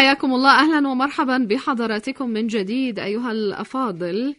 حياكم الله، أهلا ومرحبا بحضراتكم من جديد أيها الأفاضل.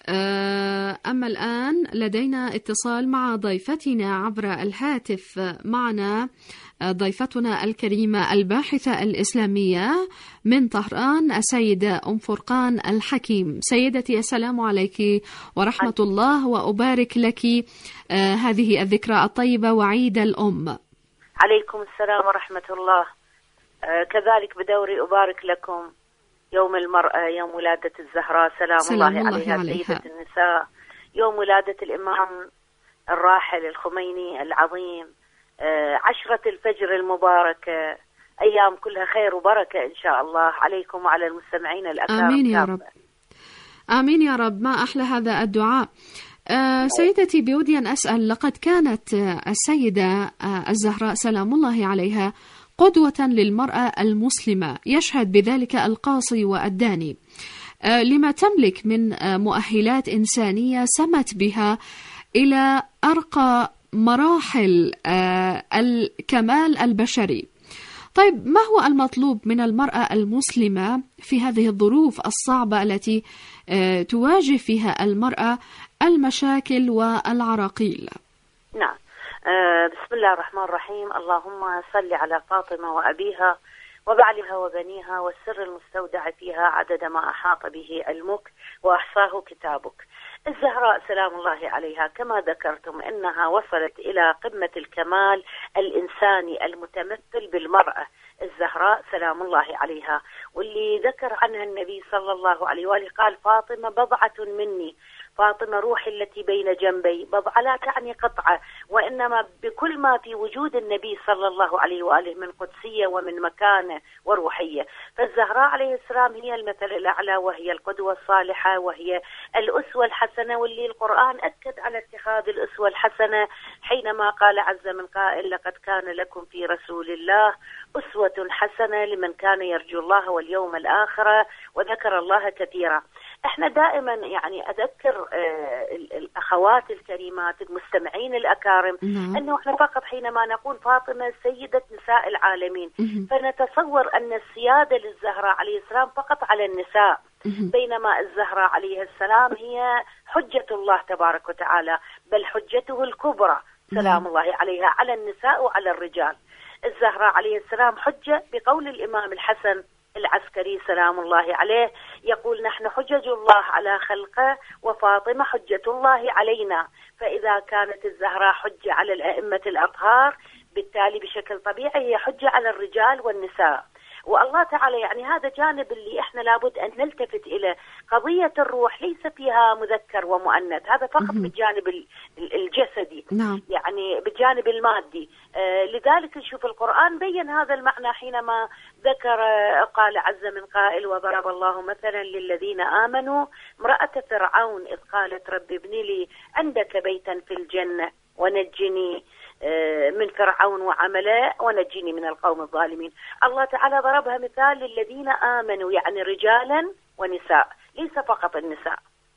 أما الآن لدينا اتصال مع ضيفتنا عبر الهاتف. معنا ضيفتنا الكريمة الباحثة الإسلامية من طهران السيدة أم فرقان الحكيم. سيدتي السلام عليك ورحمة الله، وأبارك لك هذه الذكرى الطيبة وعيد الأم. عليكم السلام ورحمة الله. كذلك بدوري أبارك لكم يوم المرأة، يوم ولادة الزهراء سلام الله عليها سيدة النساء، يوم ولادة الإمام الراحل الخميني العظيم، 10 الفجر المباركة، أيام كلها خير وبركة إن شاء الله عليكم وعلى المستمعين الأكارم. آمين يا رب، آمين يا رب. ما أحلى هذا الدعاء. سيدتي، بودي أن أسأل، لقد كانت السيدة الزهراء سلام الله عليها قدوة للمرأة المسلمة، يشهد بذلك القاصي والداني، لما تملك من مؤهلات إنسانية سمت بها إلى أرقى مراحل الكمال البشري. طيب، ما هو المطلوب من المرأة المسلمة في هذه الظروف الصعبة التي تواجه فيها المرأة المشاكل والعراقيل؟ نعم. بسم الله الرحمن الرحيم. اللهم صل على فاطمة وأبيها وبعلها وبنيها والسر المستودع فيها عدد ما أحاط به علمك وأحصاه كتابك. الزهراء سلام الله عليها كما ذكرتم إنها وصلت إلى قمة الكمال الإنساني المتمثل بالمرأة الزهراء سلام الله عليها، واللي ذكر عنها النبي صلى الله عليه وآله قال: فاطمة بضعة مني، فاطمة روحي التي بين جنبي. بضعة لا تعني قطعة، وإنما بكل ما في وجود النبي صلى الله عليه وآله من قدسية ومن مكانة وروحية. فالزهراء عليه السلام هي المثل الأعلى، وهي القدوة الصالحة، وهي الأسوة الحسنة، واللي القرآن أكد على اتخاذ الأسوة الحسنة حينما قال عز من قائل: لقد كان لكم في رسول الله أسوة حسنة لمن كان يرجو الله واليوم الآخر وذكر الله كثيرا. احنا دائما يعني أذكر الأخوات الكريمات المستمعين الأكارم أنه احنا فقط حينما نقول فاطمة سيدة نساء العالمين فنتصور أن السيادة للزهراء عليه السلام فقط على النساء، بينما الزهراء عليه السلام هي حجة الله تبارك وتعالى، بل حجته الكبرى سلام الله عليها على النساء وعلى الرجال. الزهراء عليه السلام حجة بقول الإمام الحسن العسكري سلام الله عليه، يقول: نحن حجج الله على خلقه وفاطمة حجة الله علينا. فإذا كانت الزهراء حجة على الأئمة الأطهار، بالتالي بشكل طبيعي هي حجة على الرجال والنساء. والله تعالى يعني هذا جانب اللي احنا لابد ان نلتفت اليه. قضية الروح ليس فيها مذكر ومؤنث، هذا فقط بالجانب الجسدي، يعني بالجانب المادي. لذلك نشوف القرآن بين هذا المعنى حينما ذكر قال عز من قائل: وضرب الله مثلا للذين آمنوا امرأة فرعون إذ قالت رب ابن لي عندك بيتا في الجنة ونجني من فرعون وعمله ونجيني من القوم الظالمين. الله تعالى ضربها مثال للذين آمنوا، يعني رجالا ونساء، ليس فقط النساء.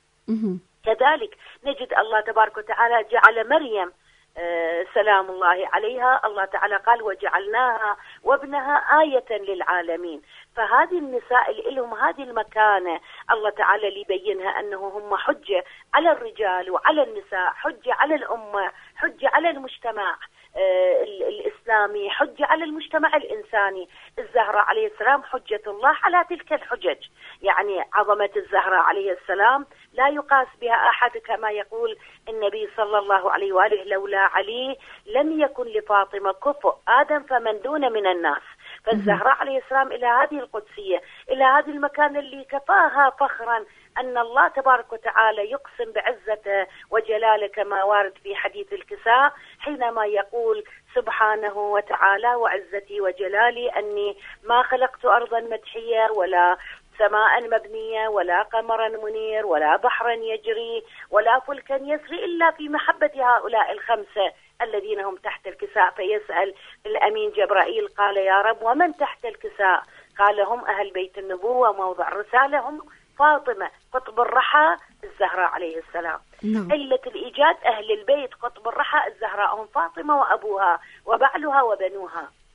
كذلك نجد الله تبارك وتعالى جعل مريم سلام الله عليها، الله تعالى قال: وجعلناها وابنها آية للعالمين. فهذه النساء اللي لهم هذه المكانة الله تعالى اللي يبينها أنه هم حجة على الرجال وعلى النساء، حجة على الأمة، حجة على المجتمع الإسلامي، حجة على المجتمع الإنساني. الزهراء عليه السلام حجة الله على تلك الحجج، يعني عظمة الزهراء عليه السلام لا يقاس بها أحد، كما يقول النبي صلى الله عليه وآله: لولا علي لم يكن لفاطمة كفؤ آدم فمن دون من الناس. فالزهراء عليه السلام إلى هذه القدسية، إلى هذه المكان اللي كفاها فخرا أن الله تبارك وتعالى يقسم بعزته وجلاله كما وارد في حديث الكساء حينما يقول سبحانه وتعالى: وعزتي وجلالي أني ما خلقت أرضا مدحية ولا سماء مبنية ولا قمرا منير ولا بحرا يجري ولا فلكا يسري إلا في محبة هؤلاء الخمسة الذين هم تحت الكساء. فيسأل الأمين جبرائيل قال: يا رب ومن تحت الكساء؟ قال: هم أهل بيت النبوة موضع الرسالة، هم فاطمة قطب الرحى الزهراء عليه السلام. علة الإيجاد أهل البيت قطب الرحى الزهراء هم فاطمة وأبوها وبعلها وبنوها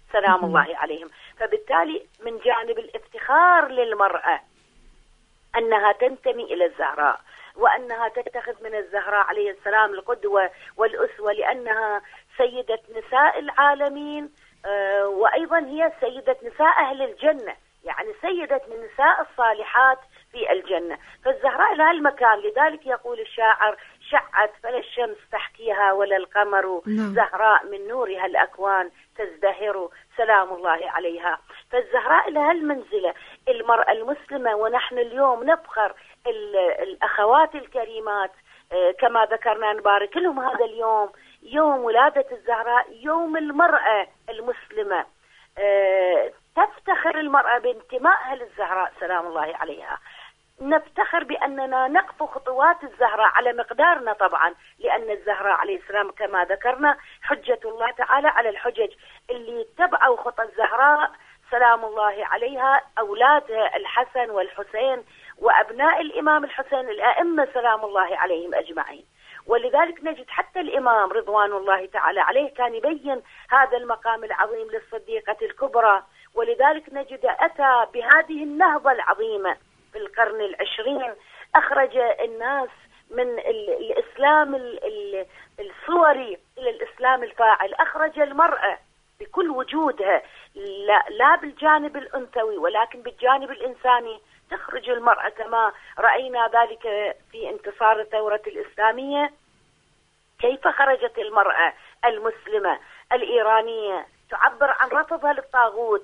سلام الله عليهم. فبالتالي من جانب الافتخار للمرأة أنها تنتمي إلى الزهراء، وأنها تتخذ من الزهراء عليه السلام القدوة والأسوة، لأنها سيدة نساء العالمين، وأيضا هي سيدة نساء أهل الجنة، يعني سيدة من نساء الصالحات في الجنة. فالزهراء لها المكان. لذلك يقول الشاعر: شعت فلا الشمس تحكيها ولا القمر، زهراء من نورها الأكوان تزدهر، سلام الله عليها. فالزهراء لها المنزلة. المرأة المسلمة، ونحن اليوم نفخر الأخوات الكريمات كما ذكرنا، نبارك لهم هذا اليوم، يوم ولادة الزهراء، يوم المرأة المسلمة. تفتخر المرأة بانتمائها للزهراء سلام الله عليها. نفتخر بأننا نقف خطوات الزهراء على مقدارنا طبعا، لأن الزهراء عليه السلام كما ذكرنا حجة الله تعالى على الحجج. اللي اتبعوا خطى الزهراء سلام الله عليها أولادها الحسن والحسين وأبناء الإمام الحسين الأئمة سلام الله عليهم أجمعين. ولذلك نجد حتى الإمام رضوان الله تعالى عليه كان يبين هذا المقام العظيم للصديقة الكبرى، ولذلك نجد أتى بهذه النهضة العظيمة في القرن العشرين، أخرج الناس من الإسلام الصوري إلى الإسلام الفاعل، أخرج المرأة بكل وجودها، لا بالجانب الأنثوي ولكن بالجانب الإنساني. تخرج المرأة كما رأينا ذلك في انتصار الثورة الإسلامية، كيف خرجت المرأة المسلمة الإيرانية تعبر عن رفضها للطاغوت،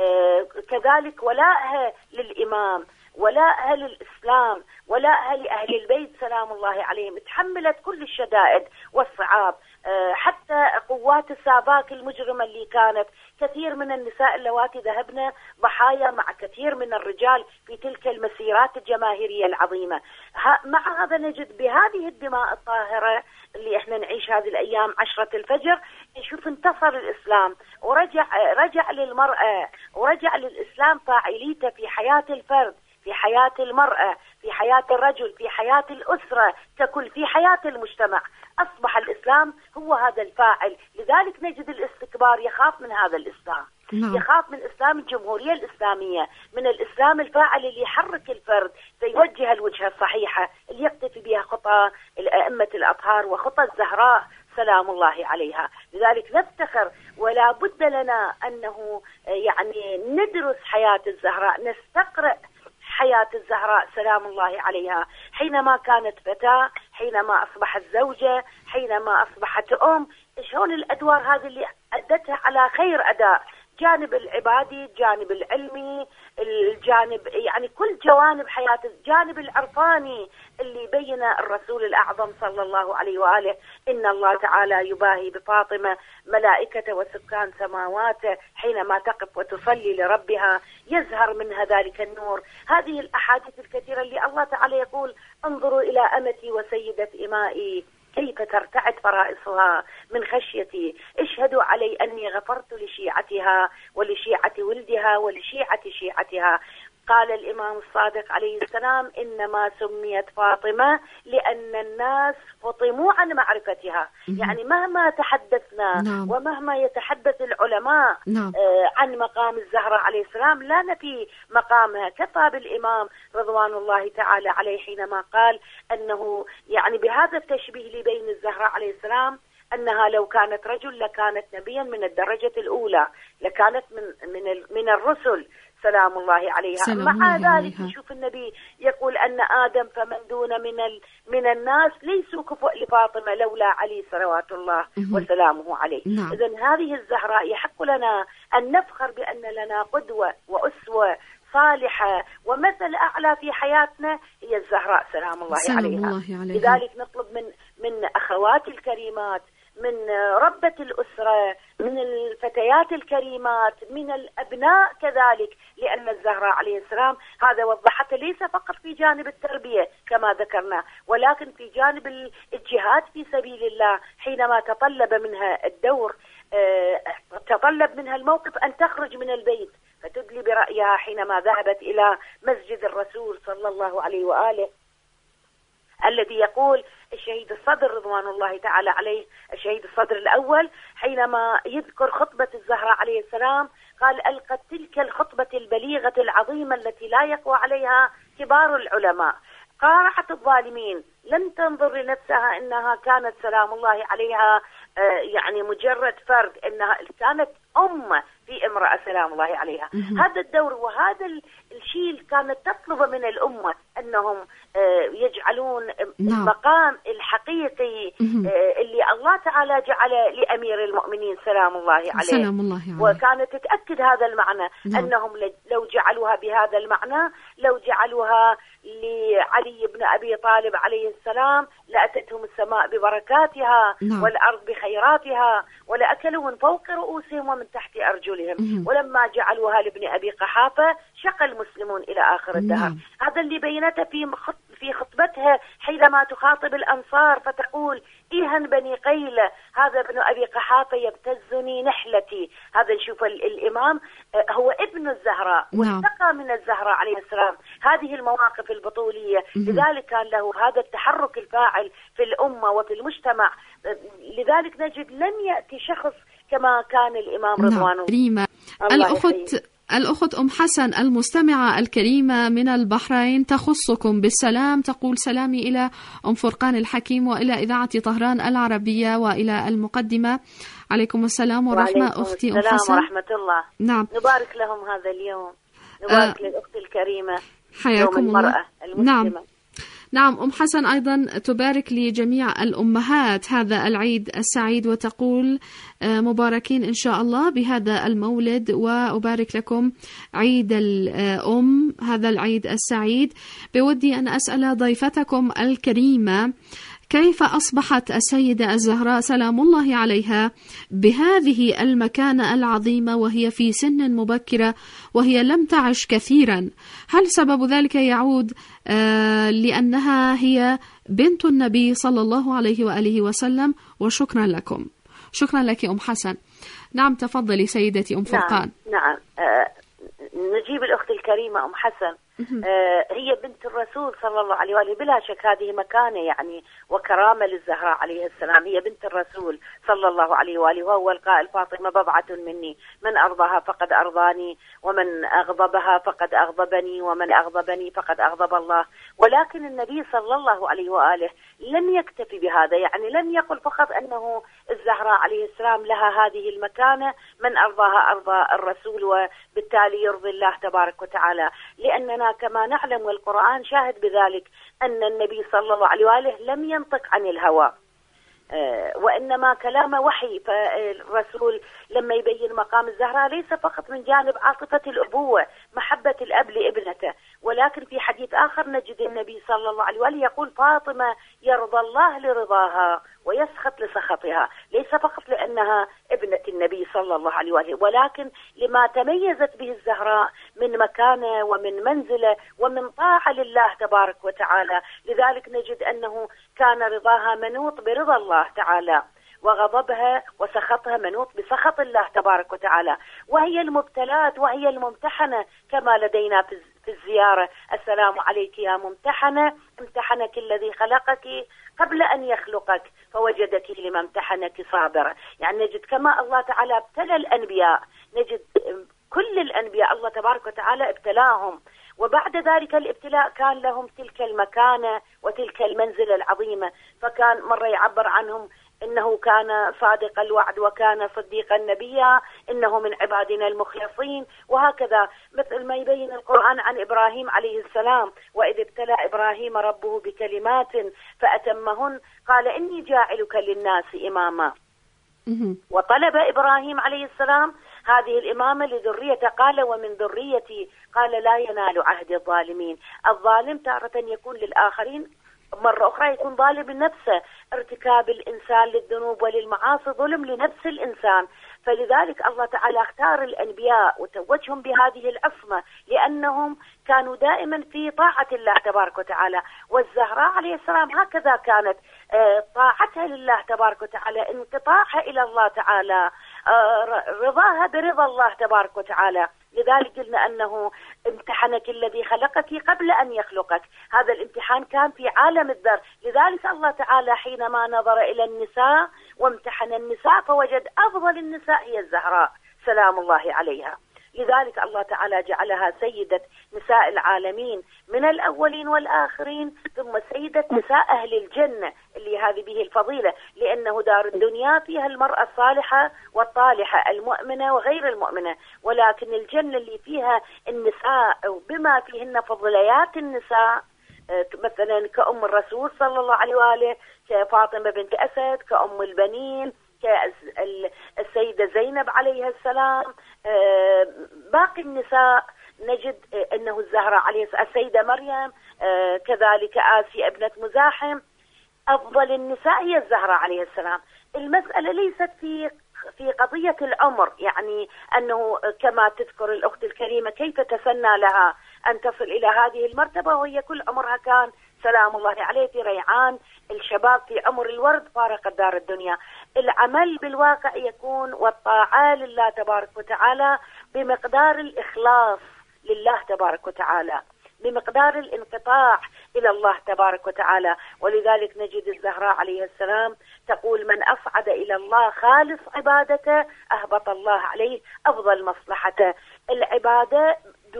كذلك ولائها للإمام، ولائها للإسلام، ولائها لأهل البيت سلام الله عليهم. تحملت كل الشدائد والصعاب، حتى قوات الساباك المجرمة اللي كانت، كثير من النساء اللواتي ذهبن ضحايا مع كثير من الرجال في تلك المسيرات الجماهيرية العظيمة. مع هذا نجد بهذه الدماء الطاهرة اللي احنا نعيش هذه الأيام 10 الفجر، نشوف انتصر الإسلام ورجع للمرأة ورجع للإسلام فاعليته في حياة الفرد، في حياة المرأة، في حياة الرجل، في حياة الأسرة ككل، في حياة المجتمع. أصبح الإسلام هو هذا الفاعل. لذلك نجد الاستكبار يخاف من هذا الإسلام، يخاف من إسلام الجمهورية الإسلامية، من الإسلام الفاعل اللي يحرك الفرد فيوجه الوجهة الصحيحة اللي يقتفي بها خطى الأئمة الأطهار وخطى الزهراء سلام الله عليها. لذلك نفتخر، ولا بد لنا أنه يعني ندرس حياة الزهراء، نستقرأ حياة الزهراء سلام الله عليها، حينما كانت فتاة، حينما أصبحت زوجة، حينما أصبحت أم، شلون الأدوار هذه اللي أدتها على خير أداء، جانب العبادي، الجانب العلمي، الجانب يعني كل جوانب حياة، الجانب العرفاني اللي بين الرسول الأعظم صلى الله عليه وآله: إن الله تعالى يباهي بفاطمة ملائكة وسكان سماواته حينما تقف وتصلي لربها يزهر منها ذلك النور. هذه الأحاديث الكثيرة اللي الله تعالى يقول: انظروا إلى أمتي وسيدة إمائي كيف ترتعد فرائصها من خشيتي، اشهدوا علي أني غفرت لشيعتها ولشيعة ولدها ولشيعة شيعتها. قال الإمام الصادق عليه السلام: إنما سميت فاطمة لأن الناس فطموا عن معرفتها. يعني مهما تحدثنا ومهما يتحدث العلماء عن مقام الزهراء عليه السلام لا نفي مقامها. كفى بالإمام رضوان الله تعالى عليه حينما قال أنه يعني بهذا التشبيه اللي بين الزهراء عليه السلام أنها لو كانت رجل لكانت نبيا من الدرجة الأولى، لكانت من الرسل سلام الله عليها. مع ذلك نشوف النبي يقول أن آدم فمن دون من الناس ليسوا كفؤ لفاطمة لولا علي صلوات الله وسلامه عليه. إذن هذه الزهراء يحق لنا أن نفخر بأن لنا قدوة وأسوة صالحة ومثل أعلى في حياتنا هي الزهراء سلام الله عليها. لذلك نطلب من أخواتي الكريمات، من ربة الأسرة، من الفتيات الكريمات، من الأبناء كذلك، لأن الزهراء عليه السلام هذا وضحته ليس فقط في جانب التربية كما ذكرنا، ولكن في جانب الجهاد في سبيل الله. حينما تطلب منها الدور، تطلب منها الموقف أن تخرج من البيت فتدلي برأيها حينما ذهبت إلى مسجد الرسول صلى الله عليه وآله الذي يقول الشهيد الصدر رضوان الله تعالى عليه، الشهيد الصدر الأول، حينما يذكر خطبة الزهراء عليه السلام قال: ألقت تلك الخطبة البليغة العظيمة التي لا يقوى عليها كبار العلماء، قارعت الظالمين، لم تنظر لنفسها إنها كانت سلام الله عليها يعني مجرد فرد، إنها كانت أمة في امرأة سلام الله عليها. هذا الدور وهذا الشيء كانت تطلب من الأمة أنهم يجعلون المقام الحقيقي اللي الله تعالى جعل لأمير المؤمنين سلام الله عليه. سلام الله عليه. وكانت تتأكد هذا المعنى أنهم لو جعلوها بهذا المعنى، لو جعلوها لعلي بن أبي طالب عليه السلام لأتتهم السماء ببركاتها والأرض بخيراتها ولأكلوا من فوق رؤوسهم ومن تحت أرجلهم. ولما جعلوها لابن أبي قحافة شق المسلمون إلى آخر الدهر. هذا اللي بينته في خطبتها حينما تخاطب الأنصار فتقول: إيها بني قيلة، هذا ابن أبي قحافة يبتزني نحلتي. هذا نشوف الإمام هو ابن الزهراء واتقى من الزهراء عليه السلام هذه المواقف البطولية. لذلك كان له هذا التحرك الفاعل في الأمة وفي المجتمع. لذلك نجد لم يأتي شخص كما كان الإمام رضوان الله. الأخت أم حسن المستمعة الكريمة من البحرين تخصكم بالسلام، تقول: سلامي إلى أم فرقان الحكيم وإلى إذاعة طهران العربية وإلى المقدمة. عليكم السلام ورحمة. أختي أم حسن ورحمة الله. نعم، نبارك لهم هذا اليوم، نبارك للأخت الكريمة، حياكم يوم المرأة المسلمة. نعم أم حسن أيضا تبارك لجميع الأمهات هذا العيد السعيد وتقول: مباركين إن شاء الله بهذا المولد، وأبارك لكم عيد الأم هذا العيد السعيد. بودي أن أسأل ضيفتكم الكريمة: كيف أصبحت السيدة الزهراء سلام الله عليها بهذه المكانة العظيمة وهي في سن مبكرة وهي لم تعش كثيرا؟ هل سبب ذلك يعود لأنها هي بنت النبي صلى الله عليه وآله وسلم؟ وشكرا لكم. شكرا لك أم حسن. نعم تفضلي سيدتي أم فرقان. نعم نجيب الأخت الكريمة أم حسن. هي بنت الرسول صلى الله عليه وآله، بلا شك هذه مكانة يعني وكرامة للزهراء عليه السلام. هي بنت الرسول صلى الله عليه وآله، وهو القائل: فاطمة بضعة مني، من أرضاها فقد أرضاني، ومن أغضبها فقد أغضبني، ومن أغضبني فقد أغضب الله. ولكن النبي صلى الله عليه وآله لم يكتفي بهذا، يعني لم يقل فقط أنه الزهراء عليه السلام لها هذه المكانة، من أرضاها أرضى الرسول وبالتالي يرضي الله تبارك وتعالى. لأننا كما نعلم والقرآن شاهد بذلك أن النبي صلى الله عليه وآله لم ينطق عن الهوى، وإنما كلام وحي. فالرسول لما يبين مقام الزهراء ليس فقط من جانب عاطفة الأبوة، محبة الأب لابنته، ولكن في حديث آخر نجد النبي صلى الله عليه وآله يقول: فاطمة يرضى الله لرضاها ويسخط لسخطها. ليس فقط لأنها ابنة النبي صلى الله عليه وآله، ولكن لما تميزت به الزهراء من مكانة ومن منزلة ومن طاعة لله تبارك وتعالى. لذلك نجد أنه كان رضاها منوط برضا الله تعالى، وغضبها وسخطها منوط بسخط الله تبارك وتعالى. وهي المبتلات وهي الممتحنة كما لدينا في الزيارة: السلام عليك يا ممتحنة، امتحنك الذي خلقك قبل أن يخلقك فوجدك لما امتحنك صابرة. يعني نجد كما الله تعالى ابتلى الأنبياء، نجد كل الأنبياء الله تبارك وتعالى ابتلاهم، وبعد ذلك الابتلاء كان لهم تلك المكانة وتلك المنزلة العظيمة. فكان مرة يعبر عنهم إنه كان صادق الوعد وكان صديقا نبيا، إنه من عبادنا المخلصين، وهكذا مثل ما يبين القرآن عن إبراهيم عليه السلام: وإذ ابتلى إبراهيم ربه بكلمات فأتمهن قال إني جاعلك للناس إماما. وطلب إبراهيم عليه السلام هذه الإمامة لذريته، قال: ومن ذريتي، قال: لا ينال عهد الظالمين. الظالم تارة يكون للآخرين، مرة أخرى يكون ظالم لنفسه. ارتكاب الإنسان للذنوب وللمعاصي ظلم لنفس الإنسان. فلذلك الله تعالى اختار الأنبياء وتوجهم بهذه العصمة، لأنهم كانوا دائما في طاعة الله تبارك وتعالى. والزهراء عليه السلام هكذا كانت طاعتها لله تبارك وتعالى، انقطاعها إلى الله تعالى، رضاها برضا الله تبارك وتعالى. لذلك قلنا أنه امتحنك الذي خلقك قبل أن يخلقك. هذا الامتحان كان في عالم الذر. لذلك الله تعالى حينما نظر إلى النساء وامتحن النساء فوجد أفضل النساء هي الزهراء سلام الله عليها. لذلك الله تعالى جعلها سيدة نساء العالمين من الأولين والآخرين، ثم سيدة نساء أهل الجنة اللي هذه به الفضيلة، لأنه دار الدنيا فيها المرأة الصالحة والطالحة، المؤمنة وغير المؤمنة، ولكن الجنة اللي فيها النساء بما فيهن فضليات النساء، مثلا كأم الرسول صلى الله عليه وآله، كفاطمة بنت أسد، كأم البنين، كالسيدة زينب عليها السلام، باقي النساء نجد أنه الزهراء عليه السلام، السيدة مريم، كذلك آسيا ابنة مزاحم. أفضل النساء هي الزهراء عليه السلام. المسألة ليست في قضية العمر، يعني أنه كما تذكر الأخت الكريمة كيف تسنى لها أن تصل إلى هذه المرتبة وهي كل عمرها كان سلام الله عليه في ريعان الشباب في عمر الورد فارق دار الدنيا. العمل بالواقع يكون والطاعة لله تبارك وتعالى بمقدار الإخلاص لله تبارك وتعالى، بمقدار الانقطاع إلى الله تبارك وتعالى. ولذلك نجد الزهراء عليه السلام تقول: من أصعد إلى الله خالص عبادته أهبط الله عليه أفضل مصلحته. العبادة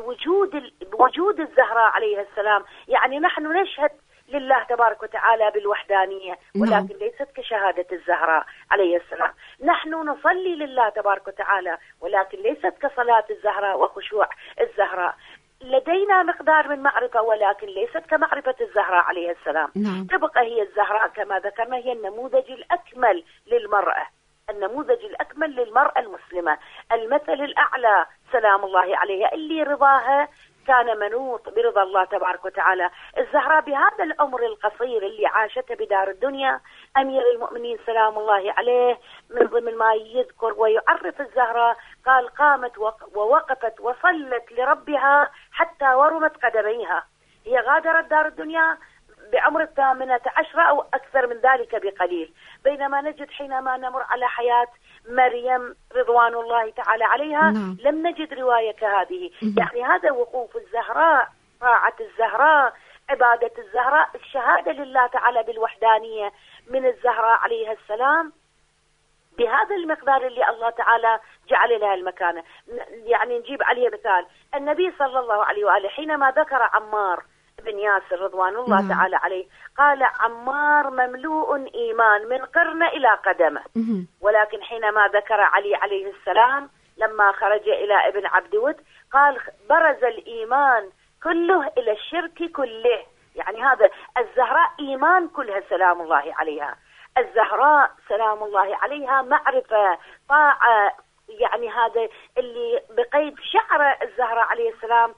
بوجود الزهراء عليه السلام، يعني نحن نشهد لله تبارك وتعالى بالوحدانية، ولكن ليست كشهادة الزهراء عليه السلام. نحن نصلي لله تبارك وتعالى، ولكن ليست كصلاة الزهراء وخشوع الزهراء. لدينا مقدار من معرفة، ولكن ليست كمعرفة الزهراء عليه السلام. تبقى هي الزهراء كما ذكرنا هي النموذج الأكمل للمرأة، النموذج الأكمل للمرأة المسلمة، المثل الأعلى سلام الله عليها، اللي رضاها كان منوط برضا الله تبارك وتعالى. الزهراء بهذا العمر القصير اللي عاشته بدار الدنيا، أمير المؤمنين سلام الله عليه من ضمن ما يذكر ويعرف الزهراء قال: قامت ووقفت وصلت لربها حتى ورمت قدميها. هي غادرت دار الدنيا بعمر 18 أو أكثر من ذلك بقليل، بينما نجد حينما نمر على حياة مريم رضوان الله تعالى عليها لم نجد رواية كهذه. يعني هذا وقوف الزهراء، طاعة الزهراء، عبادة الزهراء، الشهادة لله تعالى بالوحدانية من الزهراء عليها السلام بهذا المقدار اللي الله تعالى جعل لها المكانة. يعني نجيب عليه مثال، النبي صلى الله عليه وآله حينما ذكر عمار بن ياسر رضوان الله تعالى عليه قال: عمار مملوء إيمان من قرن إلى قدمه. ولكن حينما ذكر علي عليه السلام لما خرج إلى ابن عبد ود قال: برز الإيمان كله إلى الشرك كله. يعني هذا الزهراء إيمان كلها سلام الله عليها. الزهراء سلام الله عليها معرفة، طاعة، يعني هذا اللي بقيد شعر الزهراء عليه السلام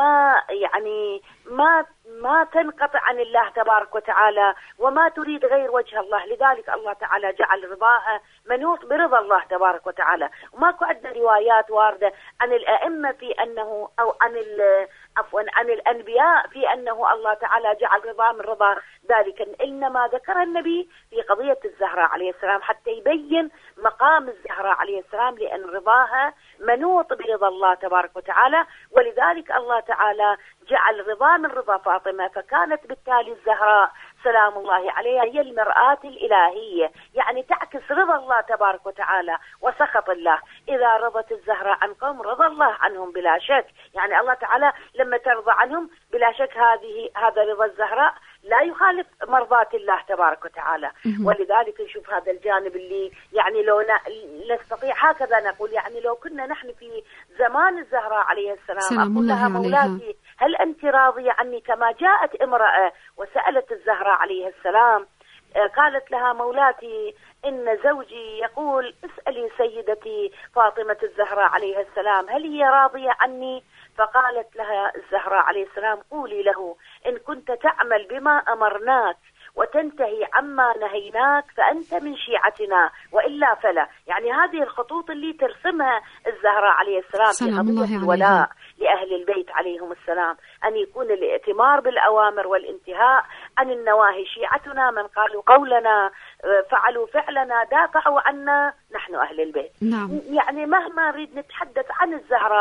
ما تنقطع عن الله تبارك وتعالى وما تريد غير وجه الله. لذلك الله تعالى جعل رضاها منوط برضا الله تبارك وتعالى. وماكو عندنا روايات واردة عن الأئمة في أنه أو عن الأنبياء في أنه الله تعالى جعل رضا من رضا ذلك، إنما ذكر النبي في قضية الزهراء عليه السلام حتى يبين مقام الزهراء عليه السلام، لأن رضاها منوط برضا الله تبارك وتعالى. ولذلك الله تعالى جعل رضا من رضا فاطمة، فكانت بالتالي الزهراء سلام الله عليها هي المرآة الإلهية، يعني تعكس رضا الله تبارك وتعالى وسخط الله. إذا رضت الزهراء عن قوم رضى الله عنهم بلا شك، يعني الله تعالى لما ترضى عنهم بلا شك هذا رضا الزهراء لا يخالف مرضات الله تبارك وتعالى. ولذلك نشوف هذا الجانب اللي يعني لو نستطيع هكذا نقول، يعني لو كنا نحن في زمان الزهراء عليه السلام أقول لها: مولاتي هل أنت راضية عني؟ كما جاءت امرأة وسألت الزهراء عليه السلام قالت لها: مولاتي إن زوجي يقول اسألي سيدتي فاطمة الزهراء عليه السلام هل هي راضية عني؟ فقالت لها الزهراء عليه السلام: قولي له إن كنت تعمل بما أمرناك وتنتهي عما نهيناك فأنت من شيعتنا، وإلا فلا. يعني هذه الخطوط اللي ترسمها الزهراء عليه السلام في قضية الولاء لأهل البيت عليهم السلام، أن يكون الائتمار بالأوامر والانتهاء عن النواهي. شيعتنا من قالوا قولنا فعلوا فعلنا دافعوا عنا نحن أهل البيت. نعم. يعني مهما نريد نتحدث عن الزهراء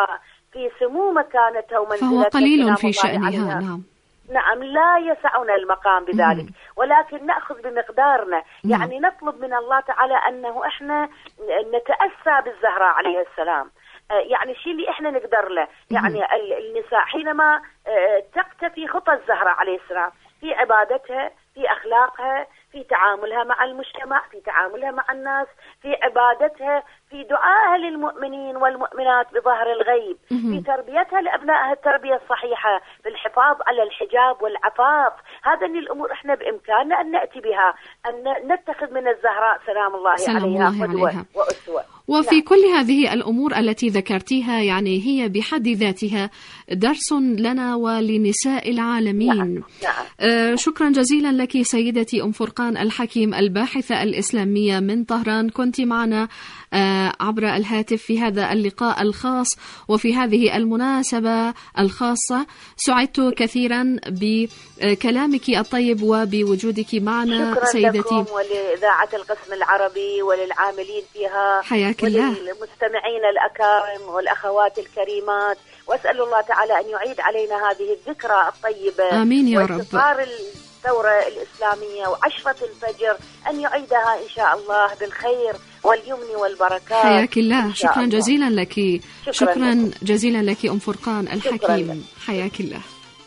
في سمو مكانتها ومنزلتها فهو قليل في شأنها. نعم. نعم، لا يسعنا المقام بذلك، ولكن نأخذ بمقدارنا. يعني نطلب من الله تعالى أنه إحنا نتأسى بالزهراء عليه السلام، يعني الشيء اللي إحنا نقدر له. يعني النساء حينما تقتفي خطى الزهراء عليه السلام في عبادتها، في أخلاقها، في تعاملها مع المجتمع، في تعاملها مع الناس، في عبادتها، في دعائها للمؤمنين والمؤمنات بظهر الغيب، في تربيتها لأبنائها التربية الصحيحة، في الحفاظ على الحجاب والعفاف. هذه الأمور إحنا بإمكاننا أن نأتي بها، أن نتخذ من الزهراء سلام الله عليها قدوة وأسوة. وفي كل هذه الأمور التي ذكرتيها يعني هي بحد ذاتها درس لنا ولنساء العالمين. نعم. شكرا جزيلا لك سيدتي أم فرقان الحكيم، الباحثة الإسلامية من طهران، كنت معنا عبر الهاتف في هذا اللقاء الخاص وفي هذه المناسبة الخاصة. سعدت كثيرا بكلامك الطيب وبوجودك معنا شكرا سيدتي. لكم ولإذاعة القسم العربي وللعاملين فيها، حياك الله، وللمستمعين الأكارم والأخوات الكريمات، وأسأل الله تعالى أن يعيد علينا هذه الذكرى الطيبة. آمين يا رب. وانتصار الثورة الإسلامية وعشرة الفجر أن يعيدها إن شاء الله بالخير واليمن والبركات. حياك الله، شكرا جزيلا لك. شكرا جزيلا لك أم فرقان الحكيم، حياك الله.